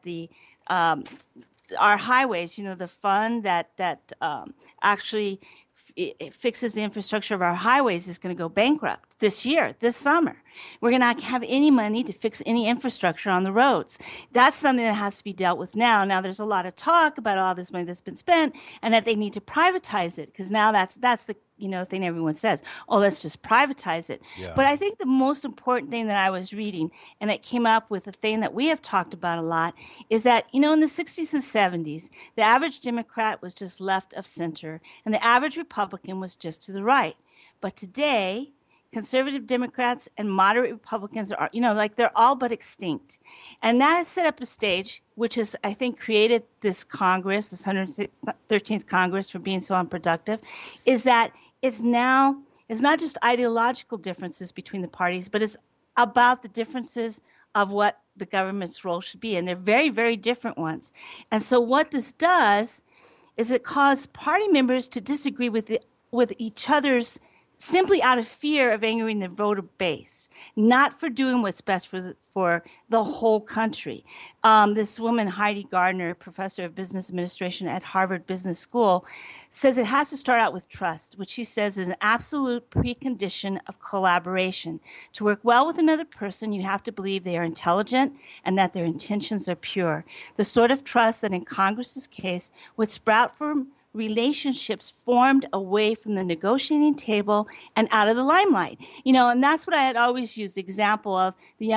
our highways, the fund that actually it fixes the infrastructure of our highways, is going to go bankrupt this summer. We're going to have any money to fix any infrastructure on the roads. That's something that has to be dealt with now. Now, there's a lot of talk about all this money that's been spent and that they need to privatize it, because now that's the thing everyone says, oh, let's just privatize it. Yeah. But I think the most important thing that I was reading, and it came up with a thing that we have talked about a lot, is that, in the 60s and 70s, the average Democrat was just left of center and the average Republican was just to the right. But today, conservative Democrats and moderate Republicans are, they're all but extinct. And that has set up a stage, which has, I think, created this Congress, this 113th Congress, for being so unproductive, is that it's not just ideological differences between the parties, but it's about the differences of what the government's role should be. And they're very, very different ones. And so what this does is it causes party members to disagree with each other's, simply out of fear of angering the voter base, not for doing what's best for the whole country. This woman, Heidi Gardner, professor of business administration at Harvard Business School, says it has to start out with trust, which she says is an absolute precondition of collaboration. To work well with another person, you have to believe they are intelligent and that their intentions are pure. The sort of trust that in Congress's case would sprout from relationships formed away from the negotiating table and out of the limelight. And that's what I had always used the example of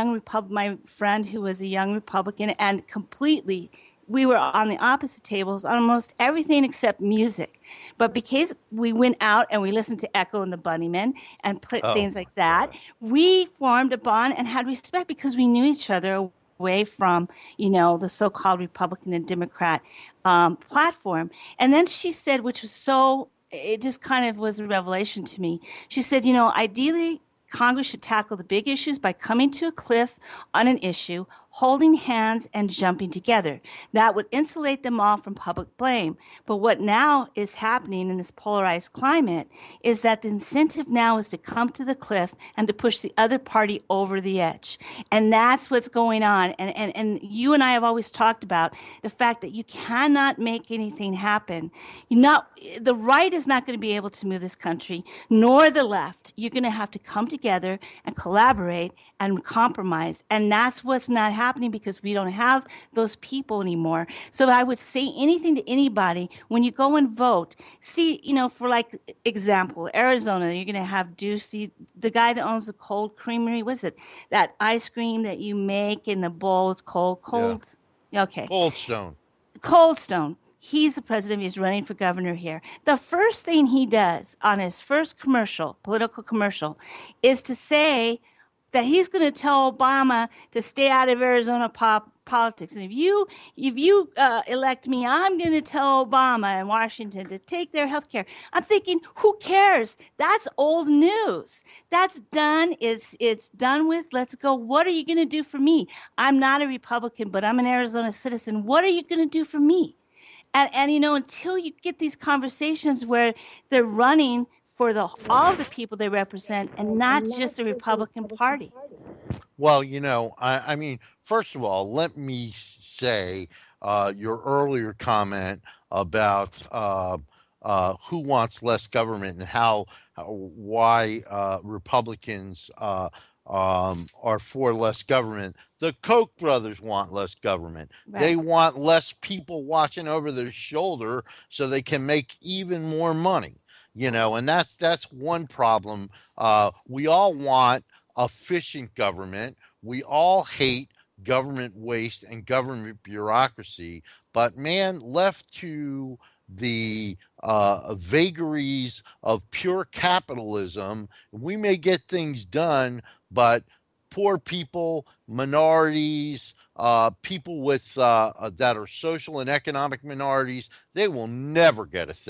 my friend who was a young Republican, and completely, we were on the opposite tables on almost everything except music. But because we went out and we listened to Echo and the Bunnymen and things like that, we formed a bond and had respect because we knew each other away from, the so-called Republican and Democrat platform. And then she said, which was it just kind of was a revelation to me. She said, ideally, Congress should tackle the big issues by coming to a cliff on an issue, holding hands and jumping together. That would insulate them all from public blame. But what now is happening in this polarized climate is that the incentive now is to come to the cliff and to push the other party over the edge. And that's what's going on. And you and I have always talked about the fact that you cannot make anything happen. The right is not going to be able to move this country, nor the left. You're going to have to come together and collaborate and compromise. And that's what's not happening because we don't have those people anymore. So I would say anything to anybody when you go and vote. See, for like example, Arizona, you're going to have Ducey, the guy that owns the Cold Creamery. What is it? That ice cream that you make in the bowl. It's cold. Yeah. Okay. Cold Stone. He's the president. He's running for governor here. The first thing he does on his first political commercial, is to say that he's going to tell Obama to stay out of Arizona politics. And if you elect me, I'm going to tell Obama in Washington to take their health care. I'm thinking, who cares? That's old news. That's done. It's done with. Let's go. What are you going to do for me? I'm not a Republican, but I'm an Arizona citizen. What are you going to do for me? And until you get these conversations where they're running for all the people they represent and not just the Republican Party. Well, I mean, first of all, let me say your earlier comment about who wants less government and why Republicans are for less government. The Koch brothers want less government. Right. They want less people watching over their shoulder so they can make even more money. And that's one problem. We all want efficient government. We all hate government waste and government bureaucracy. But man, left to the vagaries of pure capitalism, we may get things done, but poor people, minorities, people with that are social and economic minorities, they will never get a thing.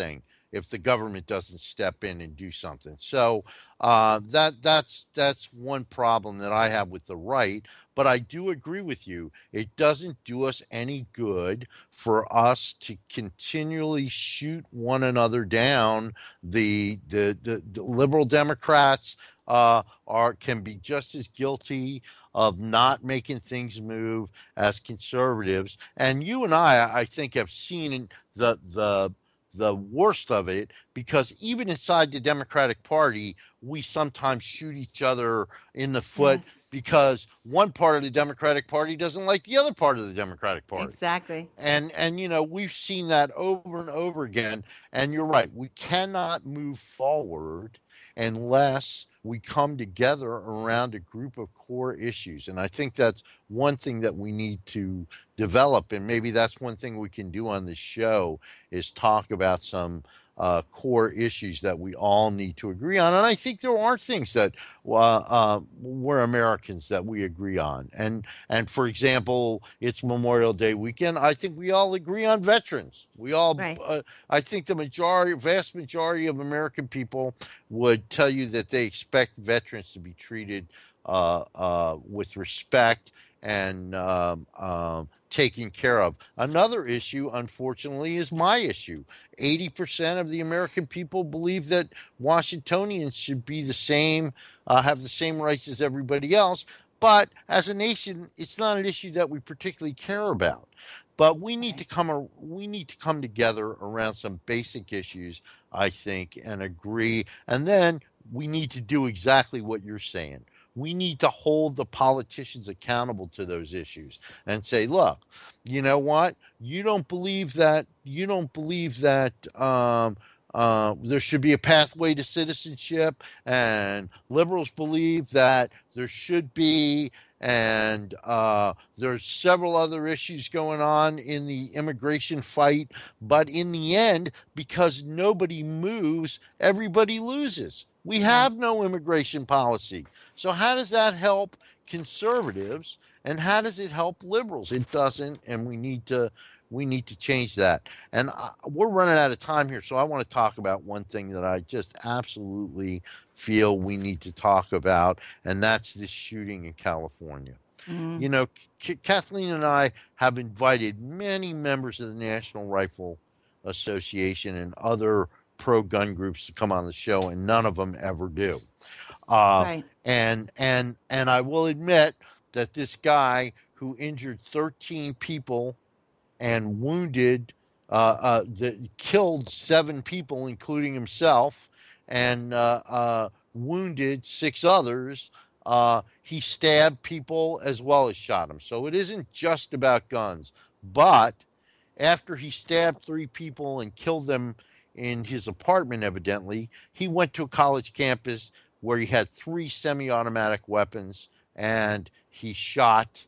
if the government doesn't step in and do something. So that's one problem that I have with the right. But I do agree with you. It doesn't do us any good for us to continually shoot one another down. The liberal Democrats are can be just as guilty of not making things move as conservatives. And you and I think, have seen the worst of it, because even inside the Democratic Party, we sometimes shoot each other in the foot Yes. because one part of the Democratic Party doesn't like the other part of the Democratic Party. Exactly. And we've seen that over and over again. And you're right, we cannot move forward unless we come together around a group of core issues. And I think that's one thing that we need to develop, and maybe that's one thing we can do on this show, is talk about some core issues that we all need to agree on. And I think there are things that we're Americans that we agree on. And for example, it's Memorial Day weekend. I think we all agree on veterans. We all, Right. I think vast majority of American people would tell you that they expect veterans to be treated with respect and taken care of. Another issue, unfortunately, is my issue. 80% of the American people believe that Washingtonians should be the same, have the same rights as everybody else. But as a nation, it's not an issue that we particularly care about. But we need to come together around some basic issues, I think, and agree. And then we need to do exactly what you're saying. We need to hold the politicians accountable to those issues and say, look, you know what? You don't believe that. There should be a pathway to citizenship, and liberals believe that there should be. And there's several other issues going on in the immigration fight. But in the end, because nobody moves, everybody loses. We have no immigration policy. So how does that help conservatives, and how does it help liberals? It doesn't, and we need to change that. And we're running out of time here, so I want to talk about one thing that I just absolutely feel we need to talk about, and that's this shooting in California. Mm. You know, Kathleen and I have invited many members of the National Rifle Association and other pro-gun groups to come on the show, and none of them ever do. Right. And I will admit that this guy who injured 13 people and killed 7 people, including himself, and wounded 6 others. He stabbed people as well as shot them. So it isn't just about guns. But after he stabbed 3 people and killed them in his apartment, evidently, he went to a college campus where he had 3 semi-automatic weapons, and he shot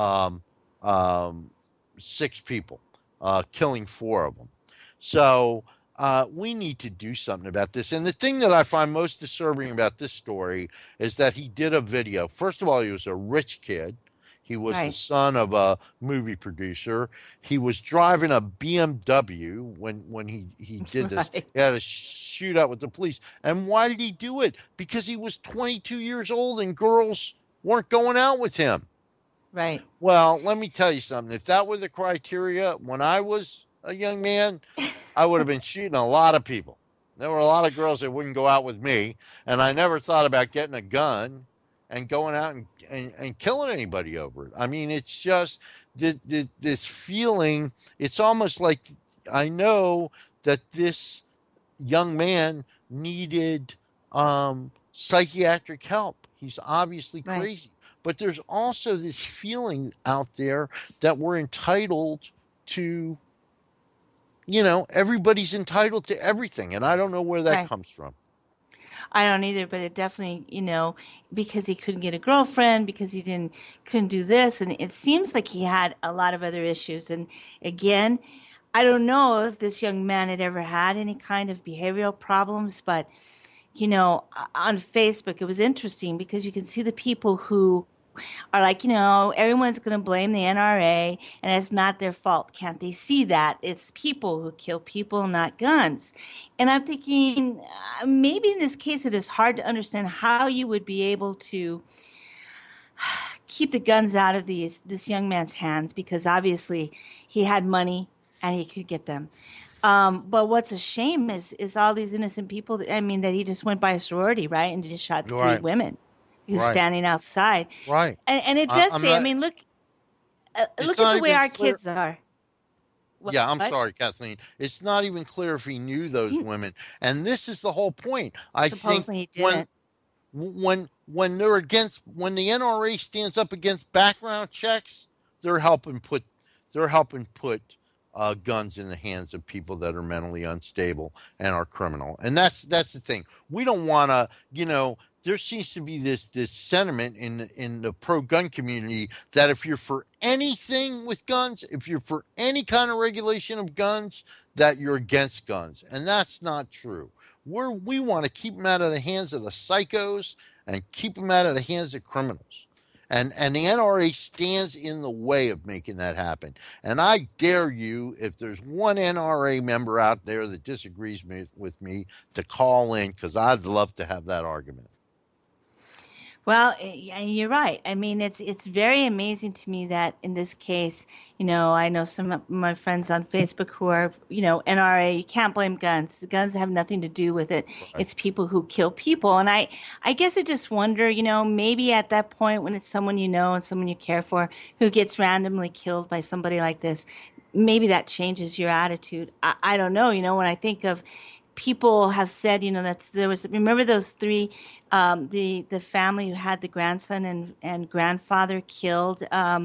6 people, killing 4 of them. So we need to do something about this. And the thing that I find most disturbing about this story is that he did a video. First of all, he was a rich kid. He was the Right. son of a movie producer. He was driving a BMW when he did this. Right. He had a shootout with the police. And why did he do it? Because he was 22 years old and girls weren't going out with him. Right. Well, let me tell you something. If that were the criteria when I was a young man, I would have been shooting a lot of people. There were a lot of girls that wouldn't go out with me, and I never thought about getting a gun and going out and killing anybody over it. I mean, it's just this feeling. It's almost like I know that this young man needed psychiatric help. He's obviously Right. crazy. But there's also this feeling out there that we're entitled to, everybody's entitled to everything. And I don't know where that Right. comes from. I don't either, but it definitely, because he couldn't get a girlfriend, because couldn't do this, and it seems like he had a lot of other issues. And again, I don't know if this young man had ever had any kind of behavioral problems, but on Facebook, it was interesting because you can see the people who are like, everyone's going to blame the NRA and it's not their fault. Can't they see that? It's people who kill people, not guns. And I'm thinking maybe in this case it is hard to understand how you would be able to keep the guns out of this young man's hands, because obviously he had money and he could get them. But what's a shame is all these innocent people that he just went by a sorority, right, and just shot three women who were standing outside. Right. And it does say, look at the way our kids are. I'm sorry, Kathleen. It's not even clear if he knew those women. And this is the whole point. I Supposedly think he didn't. when the NRA stands up against background checks, they're helping put guns in the hands of people that are mentally unstable and are criminal. And that's the thing. We don't want to, there seems to be this sentiment in the pro-gun community that if you're for anything with guns, if you're for any kind of regulation of guns, that you're against guns. And that's not true. We want to keep them out of the hands of the psychos and keep them out of the hands of criminals. And the NRA stands in the way of making that happen. And I dare you, if there's one NRA member out there that disagrees with me, to call in, because I'd love to have that argument. Well, you're right. It's very amazing to me that in this case, I know some of my friends on Facebook who are, NRA, you can't blame guns. Guns have nothing to do with it. Right. It's people who kill people. And I guess I just wonder, maybe at that point when it's someone and someone you care for who gets randomly killed by somebody like this, maybe that changes your attitude. I don't know. When I think of people have said, remember those three, the family who had the grandson and grandfather killed.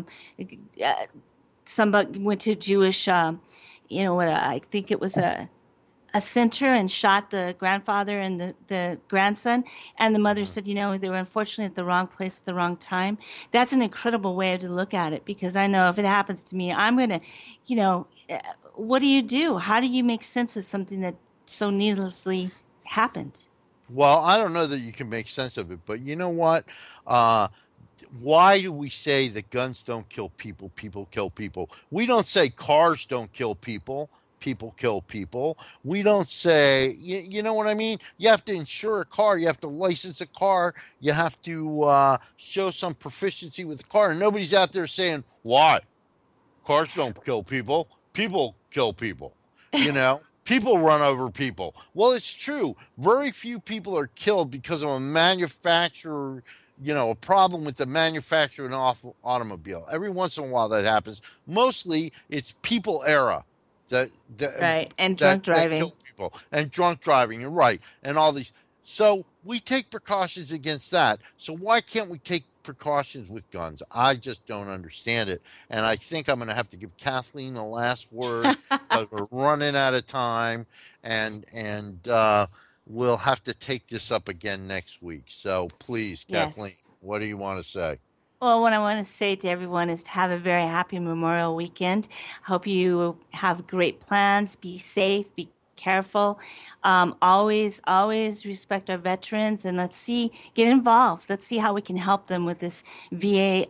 Somebody went to Jewish, I think it was a center and shot the grandfather and the grandson. And the mother said, they were unfortunately at the wrong place at the wrong time. That's an incredible way to look at it, because I know if it happens to me, I'm going to, what do you do? How do you make sense of something that so needlessly happened? Well, I don't know that you can make sense of it, but you know what? Why do we say that guns don't kill people, people kill people? We don't say cars don't kill people, people kill people. We don't say, you know what I mean? You have to insure a car. You have to license a car. You have to show some proficiency with the car. And nobody's out there saying, why? Cars don't kill people. People kill people, People run over people. Well, it's true. Very few people are killed because of a manufacturer, a problem with the manufacturer of an automobile. Every once in a while that happens. Mostly it's people error. Right, and drunk driving. Kill people. And drunk driving, you're right. And all these. So we take precautions against that. So why can't we take precautions with guns? I just don't understand it. And I think I'm going to have to give Kathleen the last word, because we're running out of time, and we'll have to take this up again next week. So please, Kathleen, what do you want to say? Well, what I want to say to everyone is to have a very happy Memorial weekend. I hope you have great plans. Be safe. Be careful. Always respect our veterans, and get involved. Let's see how we can help them with this VA,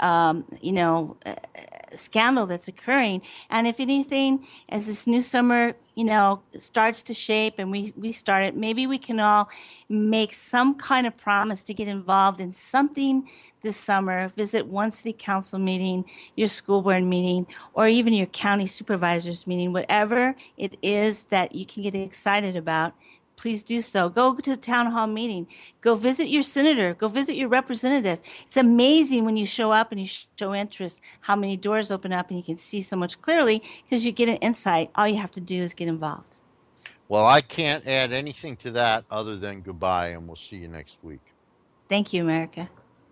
scandal that's occurring. And if anything, as this new summer, starts to shape and we start it, maybe we can all make some kind of promise to get involved in something this summer. Visit one city council meeting, your school board meeting, or even your county supervisors meeting, whatever it is that you can get excited about. Please do so. Go to a town hall meeting. Go visit your senator. Go visit your representative. It's amazing when you show up and you show interest, how many doors open up and you can see so much clearly because you get an insight. All you have to do is get involved. Well, I can't add anything to that other than goodbye, and we'll see you next week. Thank you, America.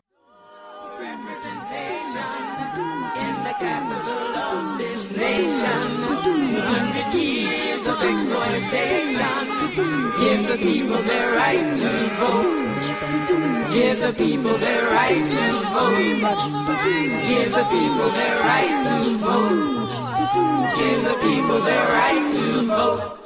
In the capital of this nation, 200 years of exploitation. Give the people their right to vote. Give the people their right to vote. Give the people their right to vote. Give the people their right to vote.